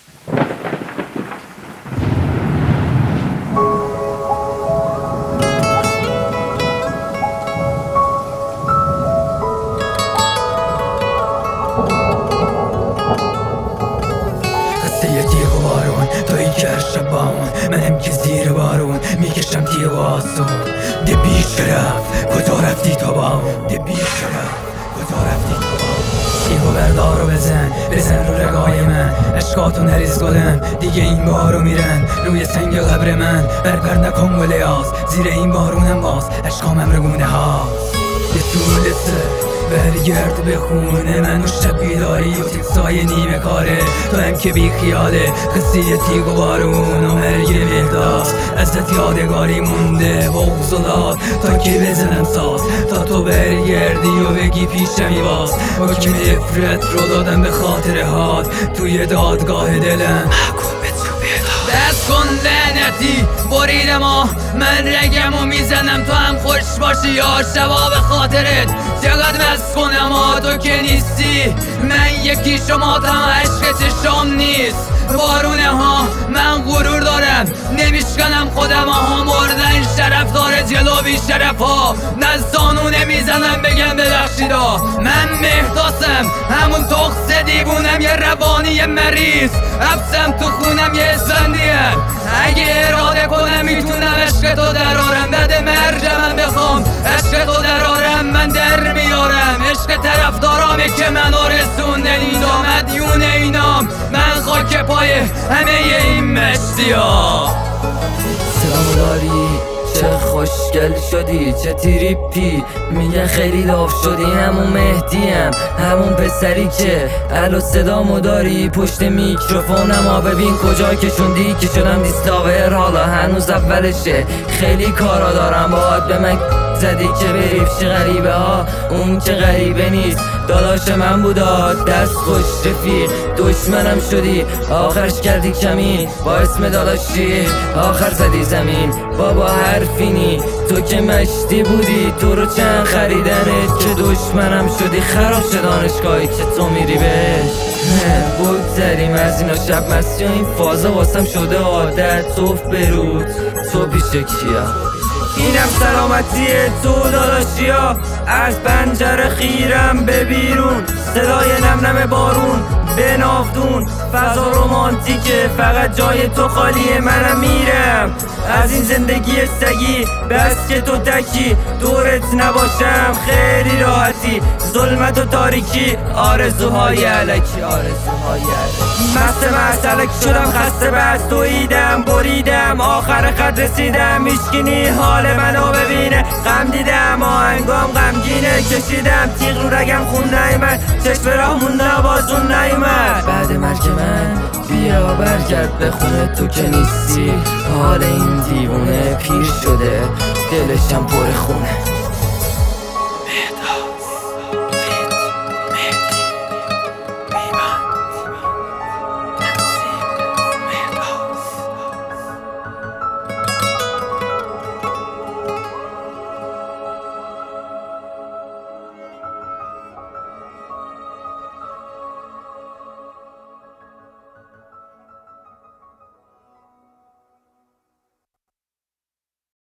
تیغ و بارون تویی که شب بامون، منم که زیر بارون میکشم تیغ و آسون. ده بی شرف کجا رفتی تو بامون، ده بی شرف کجا رفتی تو بامون. تیغ و بردار و بزن رو رگای من، عشقاتو نریز گلم دیگه این بارو میرن روی سنگ قبر من. بربر نکن گل آز زیر این بارونم باز، عشقامم رگونه هاست. یه طول برگرد به خونه من و شب بیداری و تکسای نیمه کاره. تو هم که بی خیاله قصه تیغ و بارون و مرگ مهداد، ازت یادگاری مونده بغضلات تا که بزنم ساز، تا تو برگردی و بگی پیشمی باز. حکم افرت رو دادم به خاطر هات توی دادگاه دلم، محکوم به تو بیداد. دست کن لعنتی بریدم من رگم و میزنم تو هم خوش باشی یا شباب خاطرت. چقدر مست کنم تو که نیستی، من یکی شما تم عشق چشام نیست. بارونه ها من غرور دارم نمیشکنم خودم مردن شرف داره جلو بی شرف ها. نزدانو نمیزنم بگم ببخشیدا، من مهداسم همون تخص دیوونم، یه روانی مریض حبسم تو خونم یه اسفندیم. اگه اراده کنم میتونم عشق تو درارم، بعد مرجمم بخوام عشق تو درارم من در میارم. عشق طرفدارامه که منو رسوندن اینجا، مدیون اینام من خاک پای همه این مشتیا. سلام داری چه خوشگل شدی چه تریپی، میگن خیلی لاف شدی. همون مهدیم همون پسری که الو صدامو داری پشت میکروفونم. ببین کجا کشوندی که شدم دیستاور، حالا هنوز اولشه خیلی کارا دارم باهات. به من زدی که بری پیش غریبه ها، اون که غریبه نیست داداش من بوداد. دست خوش رفیق دشمنم شدی آخرش کردی کمین، با اسم داداشی آخر زدی زمین. بابا حرفینی تو که مشتی بودی، تو رو چند خریدنت که دشمنم شدی. خراب شد دانشگاهی که تو میری بهش. بگذریم از اینا شب مستی و این فازا واسم شده عادت. صبح برود تو پیش کیا، اینم سلامتی تو داداشیا. از پنجره خیرم به بیرون، صدای نم بارون به نافدون. فضا رومانتیکه فقط جای تو خالیه، منم میرم از این زندگی سگی. بس که تو تکی دورت نباشم خیلی راحتی، ظلمت و تاریکی آرزوهای علکی، آرزوهای علکی. مست مسلک شدم خسته بس دویدم بریدم آخر خط رسیدم. میشکنی حال منو ببینه غم دیدم، آهنگام غمگینه کشیدم تیغ رو رگم خون نیمد، چشم راه مونده بازون نیمد. بعد مرگ من بیا برگرد به خونه تو که نیستی، حال این دیوونه پیر شده دلشم پر خونه.